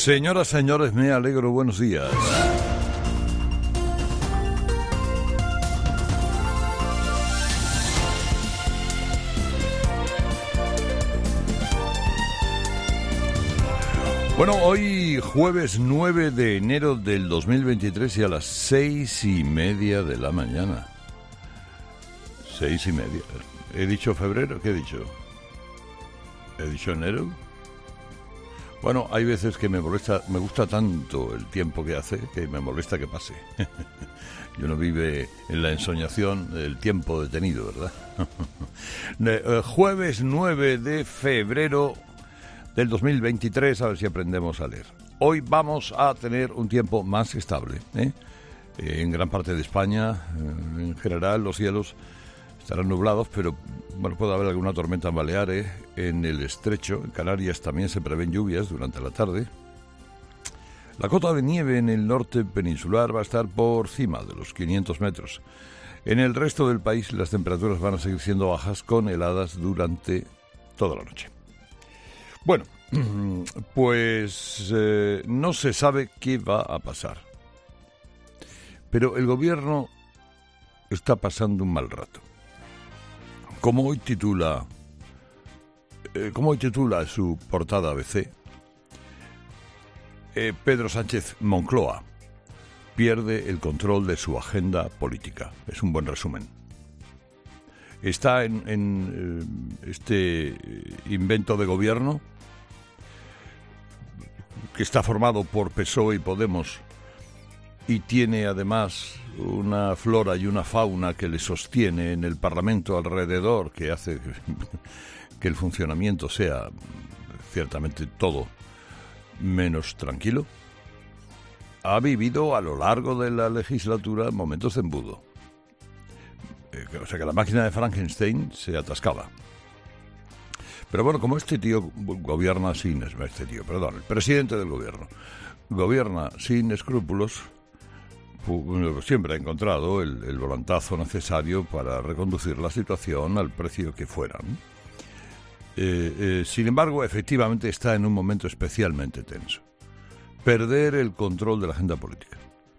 Señoras, señores, me alegro, buenos días. Bueno, hoy jueves 9 de enero del 2023 y a las 6:30 de la mañana. 6:30. ¿He dicho febrero? ¿Qué he dicho? ¿He dicho enero? Bueno, hay veces que me gusta tanto el tiempo que hace que me molesta que pase. Y uno vive en la ensoñación del tiempo detenido, ¿verdad? Jueves 9 de febrero del 2023, a ver si aprendemos a leer. Hoy vamos a tener un tiempo más estable, en gran parte de España. En general los cielos estarán nublados, pero bueno, puede haber alguna tormenta en Baleares, en el Estrecho. En Canarias también se prevén lluvias durante la tarde. La cota de nieve en el norte peninsular va a estar por encima de los 500 metros. En el resto del país las temperaturas van a seguir siendo bajas, con heladas durante toda la noche. Bueno, pues no se sabe qué va a pasar. Pero el gobierno está pasando un mal rato. Como hoy titula su portada ABC, Pedro Sánchez Moncloa pierde el control de su agenda política. Es un buen resumen. Está en este invento de gobierno que está formado por PSOE y Podemos y tiene además una flora y una fauna que le sostiene en el Parlamento alrededor, que hace que el funcionamiento sea ciertamente todo menos tranquilo. Ha vivido a lo largo de la legislatura momentos de embudo. O sea que la máquina de Frankenstein se atascaba. Pero bueno, como el presidente del gobierno gobierna sin escrúpulos, siempre ha encontrado el volantazo necesario para reconducir la situación al precio que fuera. Sin embargo, efectivamente está en un momento especialmente tenso. Perder el control de la agenda política.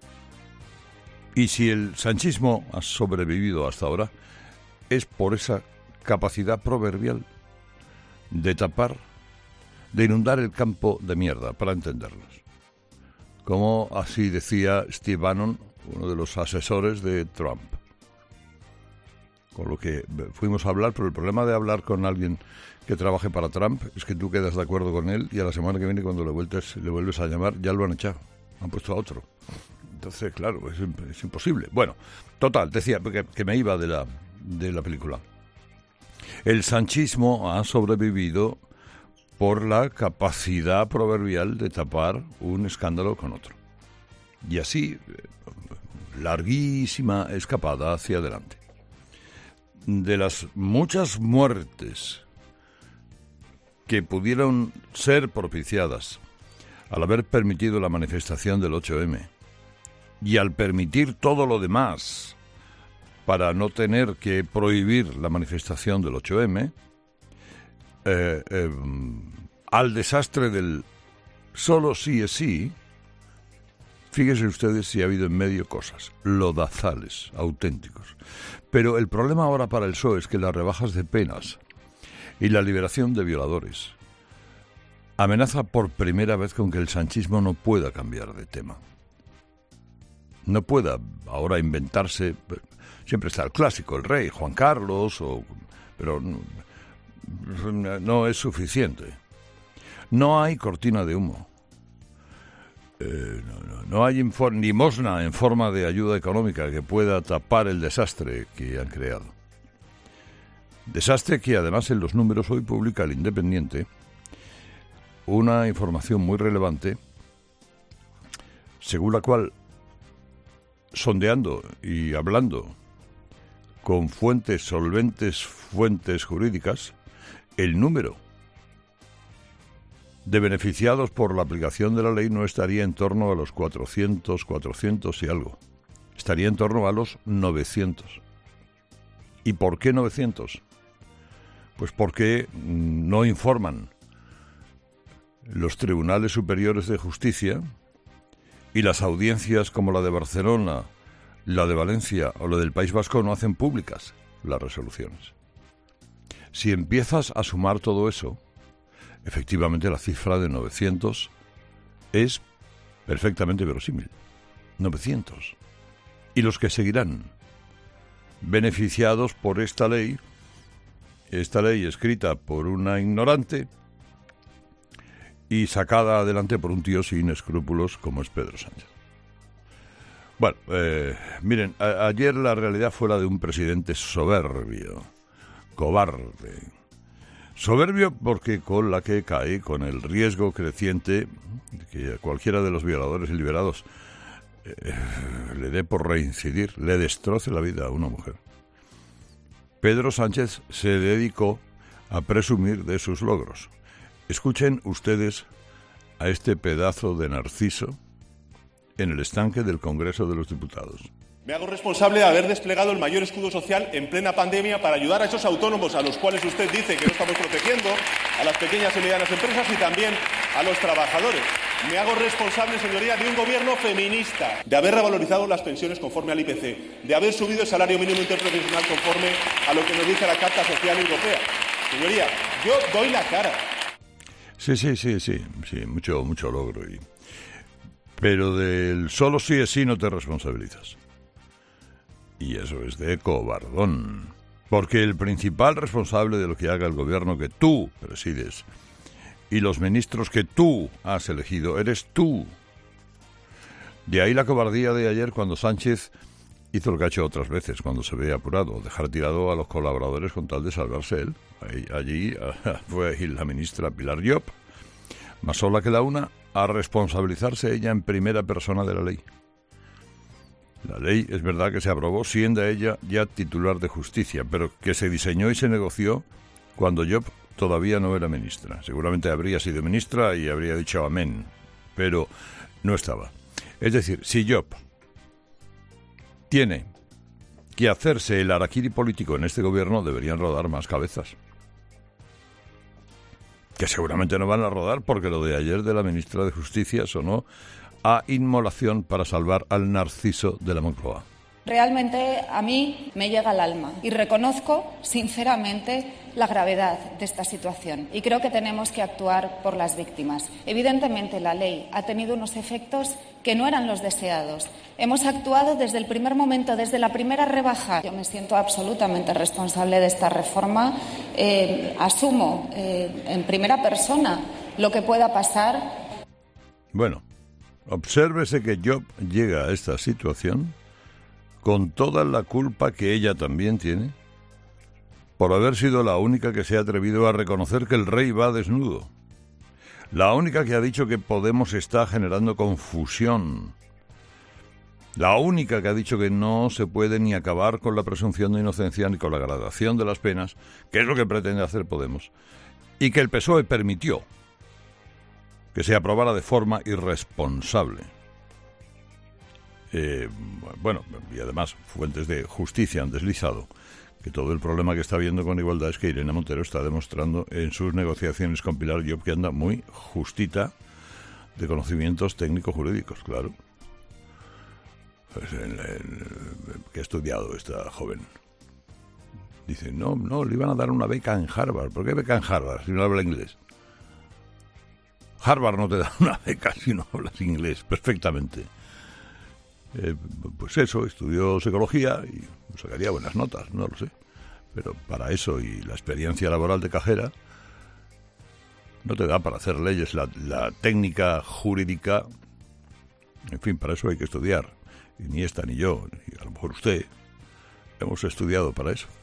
Y si el sanchismo ha sobrevivido hasta ahora, es por esa capacidad proverbial de tapar, de inundar el campo de mierda, para entendernos. Como así decía Steve Bannon, uno de los asesores de Trump. Con lo que fuimos a hablar, pero el problema de hablar con alguien que trabaje para Trump es que tú quedas de acuerdo con él y a la semana que viene, cuando le vuelves a llamar, ya lo han echado, han puesto a otro. Entonces, claro, es imposible. Bueno, total, decía que me iba de la película. El sanchismo ha sobrevivido por la capacidad proverbial de tapar un escándalo con otro. Y así, larguísima escapada hacia adelante. De las muchas muertes que pudieron ser propiciadas al haber permitido la manifestación del 8M y al permitir todo lo demás para no tener que prohibir la manifestación del 8M, al desastre del solo sí es sí, fíjense ustedes si ha habido en medio cosas lodazales, auténticos. Pero el problema ahora para el PSOE es que las rebajas de penas y la liberación de violadores amenaza por primera vez con que el sanchismo no pueda cambiar de tema. No pueda ahora inventarse. Siempre está el clásico, el rey, Juan Carlos, pero no es suficiente. No hay cortina de humo. No hay limosna en forma de ayuda económica que pueda tapar el desastre que han creado. Desastre que además en los números hoy publica El Independiente una información muy relevante, según la cual, sondeando y hablando con solventes fuentes jurídicas, el número de beneficiados por la aplicación de la ley no estaría en torno a los 400 y algo. Estaría en torno a los 900. ¿Y por qué 900? Pues porque no informan los tribunales superiores de justicia y las audiencias como la de Barcelona, la de Valencia o la del País Vasco no hacen públicas las resoluciones. Si empiezas a sumar todo eso, efectivamente la cifra de 900 es perfectamente verosímil. 900. Y los que seguirán beneficiados por esta ley escrita por una ignorante y sacada adelante por un tío sin escrúpulos como es Pedro Sánchez. Bueno, miren, ayer la realidad fue la de un presidente soberbio, cobarde. Soberbio porque con la que cae, con el riesgo creciente de que cualquiera de los violadores y liberados le dé por reincidir, le destroce la vida a una mujer. Pedro Sánchez se dedicó a presumir de sus logros. Escuchen ustedes a este pedazo de narciso en el estanque del Congreso de los Diputados. Me hago responsable de haber desplegado el mayor escudo social en plena pandemia para ayudar a esos autónomos a los cuales usted dice que no estamos protegiendo, a las pequeñas y medianas empresas y también a los trabajadores. Me hago responsable, señoría, de un gobierno feminista, de haber revalorizado las pensiones conforme al IPC, de haber subido el salario mínimo interprofesional conforme a lo que nos dice la Carta Social Europea. Señoría, yo doy la cara. Sí, mucho logro. Pero del solo sí es sí no te responsabilizas. Y eso es de cobardón. Porque el principal responsable de lo que haga el gobierno que tú presides y los ministros que tú has elegido eres tú. De ahí la cobardía de ayer cuando Sánchez hizo lo que ha hecho otras veces cuando se ve apurado, dejar tirado a los colaboradores con tal de salvarse él. Allí fue la ministra Pilar Llop, más sola que la una, a responsabilizarse ella en primera persona de la ley. La ley es verdad que se aprobó siendo ella ya titular de justicia, pero que se diseñó y se negoció cuando Llop todavía no era ministra. Seguramente habría sido ministra y habría dicho amén, pero no estaba. Es decir, si Llop tiene que hacerse el harakiri político en este gobierno, deberían rodar más cabezas. Que seguramente no van a rodar porque lo de ayer de la ministra de Justicia sonó a inmolación para salvar al narciso de la Moncloa. Realmente a mí me llega al alma y reconozco sinceramente la gravedad de esta situación y creo que tenemos que actuar por las víctimas. Evidentemente la ley ha tenido unos efectos que no eran los deseados. Hemos actuado desde el primer momento, desde la primera rebaja. Yo me siento absolutamente responsable de esta reforma. Asumo en primera persona lo que pueda pasar. Bueno, obsérvese que Llop llega a esta situación con toda la culpa que ella también tiene por haber sido la única que se ha atrevido a reconocer que el rey va desnudo. La única que ha dicho que Podemos está generando confusión. La única que ha dicho que no se puede ni acabar con la presunción de inocencia ni con la gradación de las penas, que es lo que pretende hacer Podemos, y que el PSOE permitió que se aprobara de forma irresponsable. Bueno, y además fuentes de justicia han deslizado que todo el problema que está habiendo con igualdad es que Irene Montero está demostrando en sus negociaciones con Pilar Llop que anda muy justita de conocimientos técnico-jurídicos, claro. Pues que ha estudiado esta joven. Dice, no, le iban a dar una beca en Harvard. ¿Por qué beca en Harvard si no habla inglés? Harvard no te da una beca si no hablas inglés perfectamente. Pues eso, estudió psicología y sacaría buenas notas, no lo sé. Pero para eso y la experiencia laboral de cajera no te da para hacer leyes. La técnica jurídica, en fin, para eso hay que estudiar. Y ni esta ni yo, ni a lo mejor usted, hemos estudiado para eso.